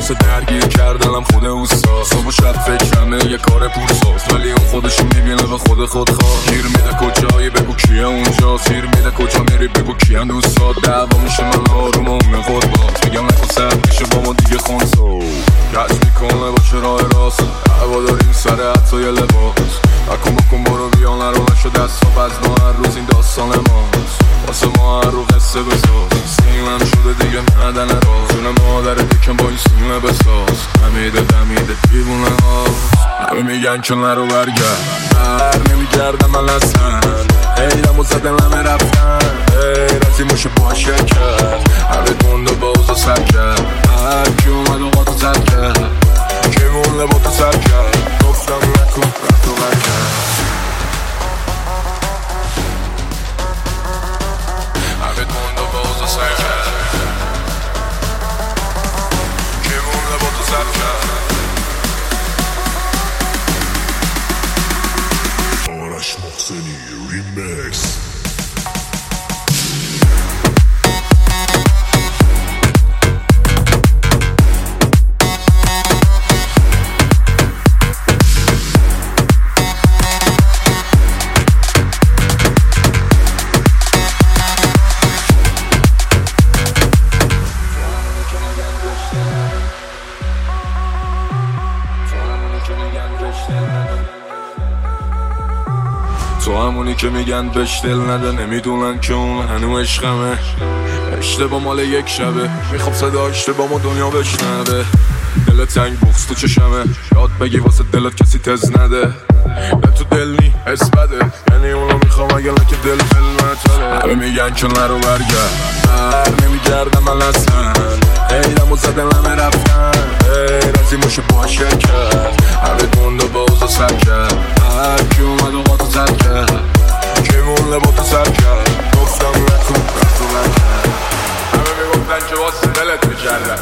واسه درگیر کردنم خود اوستا. صبح و شب فکرمه یه کار پولساز، ولی اون خودشو میبینه به خود خودخواه. گیر میده کجایی بگو کیه اونجا، سیر میده کجا میری بگو کیان دوستات. دعوا میشه من آروم و اون خود باز، میگم نکن سر میشه با ما دیگه خونسو. کج میکنه با چرای راست، هوا داریم سر حتی یه لباس. نکن بکن برو بیان نرو نشو دست و بزن هر روز این داستان ماست. واسه ما هر رو قصه بساز، سیمم شده دیگه معدن راز. جون مادر دکم با این سیمه بساز، همیده دمیده دیوونه ها. همه میگن که نرو برگرد، بر نمیگردم من اصلا. ایدم و زدن همه رفتن، رازی موشه باشه کرد. همه گنده باز و سر کرد، هر کی اومد و قاطو سر کرد. که مونه با تو سر کرد، گفتم نکن رفت و برگرد. همه گنده باز و سر کرد، که مونه با تو سر کرد. آرش محسنی ریمیکس. تو همونی که میگن بهش دل نده، نمیدونن که اون هنو عشقمه. اشتباه مال یک شبه، میخوام صداش با ما دنیا بشنوه. دلت تنگ بغض تو چشمه، یاد بگی واسه دلت کسی تز نده. به تو دل نی حس بده، یعنی اونو میخوام اگر که دل فلمتره. همه میگن که نرو برگرد، بر نمیگردم من اصلا. ایدم و زدن همه رفتن، رازی موشه باشه کرد. همه گنده باز و سر کرد، هر کی اومد و قاطو سر کرد. که مونه با تو سر کرد، گفتم نکن رفت و برگرد. همه میگفتن که واسه دلت میکردن.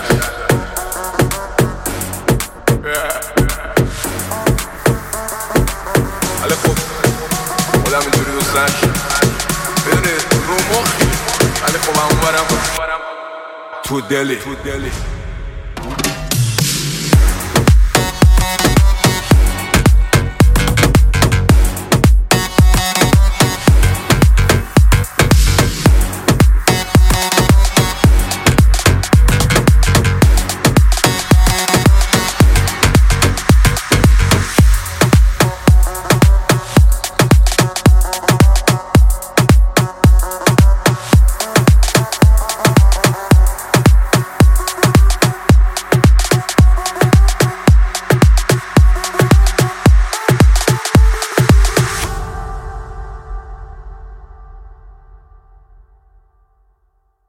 ولی خب خودم اینجوری دوست نشم، بدونی رو مخی. ولی خب همون برم تو دلی